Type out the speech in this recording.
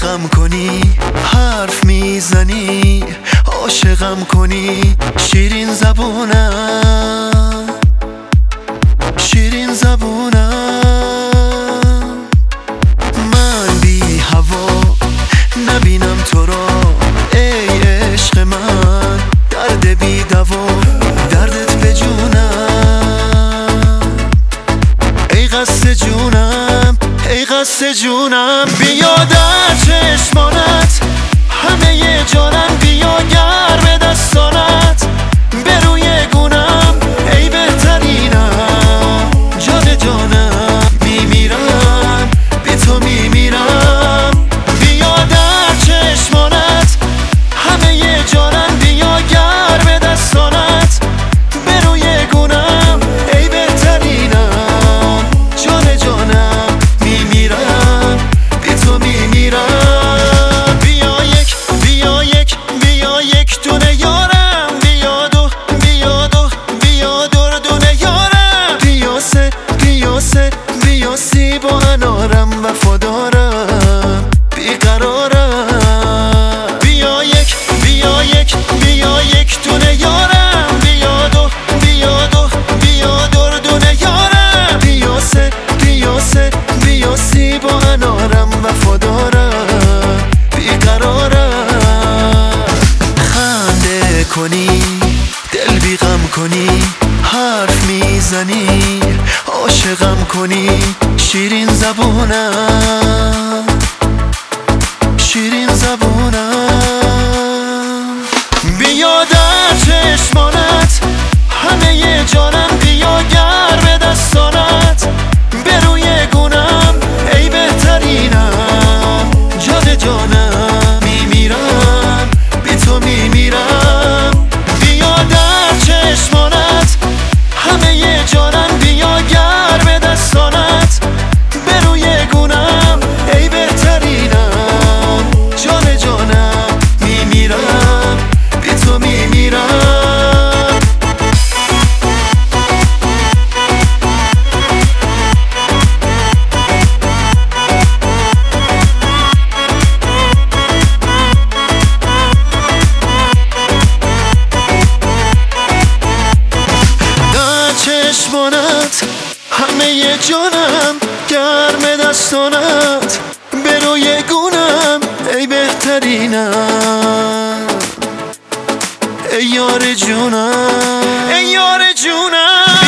غم کنی، حرف میزنی، عاشقم کنی. شیرین زبونم، شیرین زبونم. من بی هوا نبینم تو را، ای عشق من درد بی دوا، دردت به جونم. ای قصد جونم، ای قصد جونم. بیا در چشمانت همه جانم، بیا گرم دستانت به روی گونم. ای بهترینم، جان جانم، میمیرم بی تو میمیرم. بیا در چشمانت همه جانم، بیا گرم دستانت به روی گونم. ای بهترینم، جان جانم، میمیرم بی تو میمیرم. بیا یک، بیا یک، بیا یک دونه یارم. بیا دو، بیا دو، بیا دردونه یارم. بیا سه، بیا سه، بیا سی با انارم. وفادارم، بیقرارم. بیا یک، بیا یک، بیا یک دونه یارم. بیا دو، بیا دو، بیا دردونه یارم. بیا سه، بیا سه، بیا سی با انارم. وفادارم، بیقرارم. خنده کنی، دل بی غم کنی، حرف میزنی، عاشقم کنی. شیرین زبونم، شیرین زبونم. بیا در چشمانت همه جانم، بیا گرم دستانت به روی گونم. ای بهترینم، جان جانم، میمیرم بی تو میمیرم. بیا در چشمانت همه جانم، بیا گرم دستانت به روی گونم. ای بهترینم، جان جانم، میمیرم بی تو میمیرم. در چشمانت همه جانم، گرم دستانت به روی گونم. ای بهترینم، ای یار جونم، ای یار جونم.